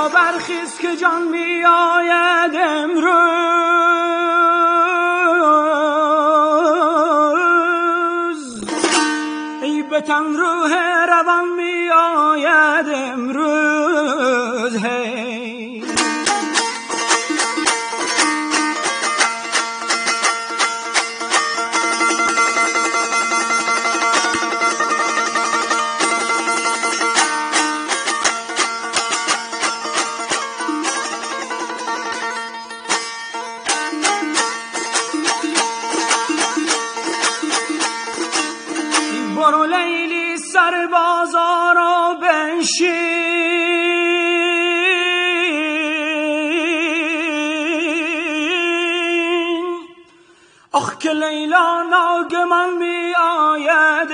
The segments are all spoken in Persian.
بیا برخیز که جان می آید امروز، ای به تن روح روان می آید امروز. هی برو لیلی سر بازار و بنشین، آخ که لیلا ناگهان می آید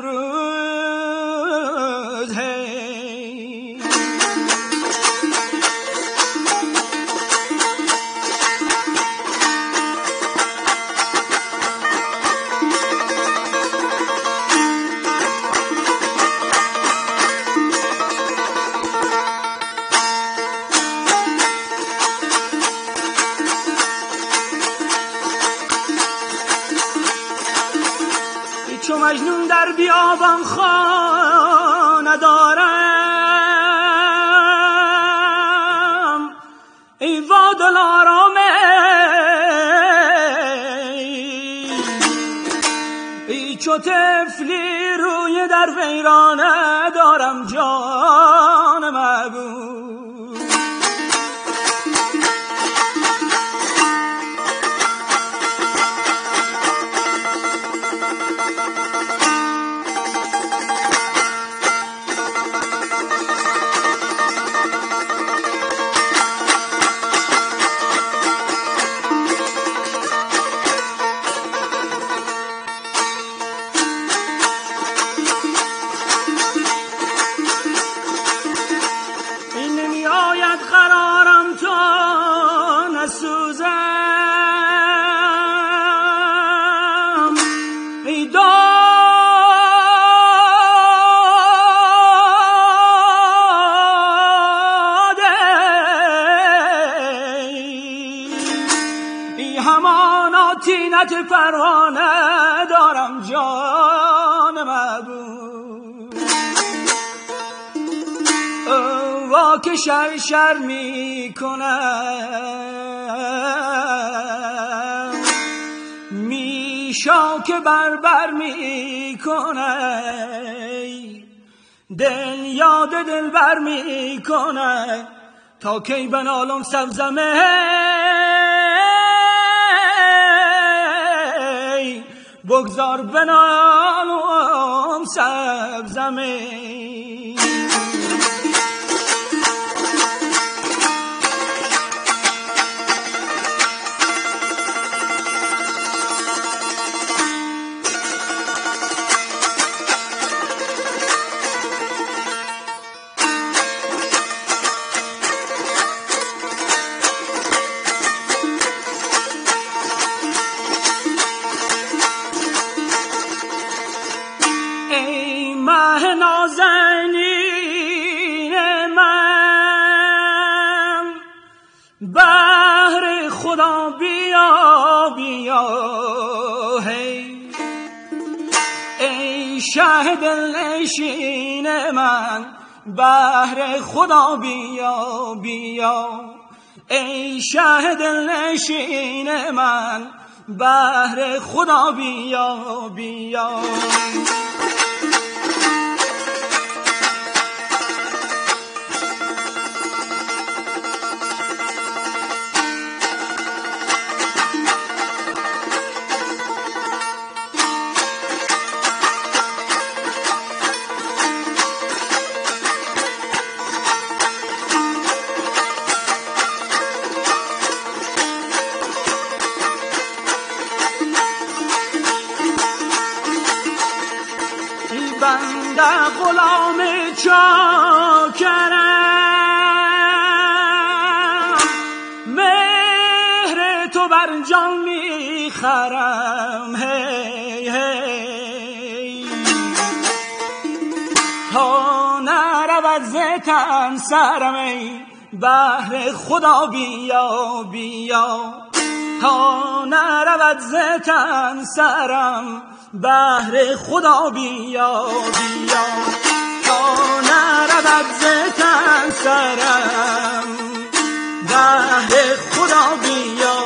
امروز. هی چو مجنون در بیابان خانه دارم، ای وا دلارام ای چو طفلی روی در ویرانه دارم جان محبوب. قرارم تا نسوزم، ای داده ای همان آتینت پروانه دارم جان محبوب. وا که شر می کنم، میشا که بر می کنه، دل یاد دل بر می کنه، تا کی بنالم سبزمه بگذار بنالم سبزمه. ای ماه نازنین من، بهر خدا بیا بیا. هی ای شه دلنشین من، بهر خدا بیا بیا. ای شه دلنشین من، بهر خدا بیا بیا. بنده غلام چاکرم، مهر تو بر جان میخرم. هی هی تا نرود ز تن سرم، ای بهر خدا بیا بیا تا نرود ز تن سرم بهر خدا بیا بیا تا نرود ز تن سرم بهر خدا بیا